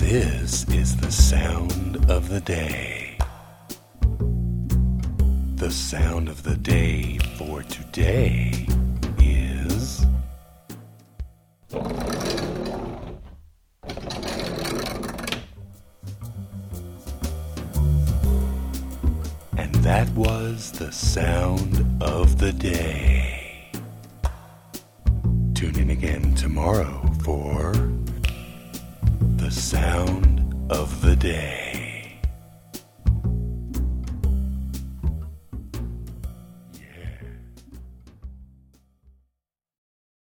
This is the sound of the day. The sound of the day for today is... And that was the sound of the day. Tune in again tomorrow for the sound of the day.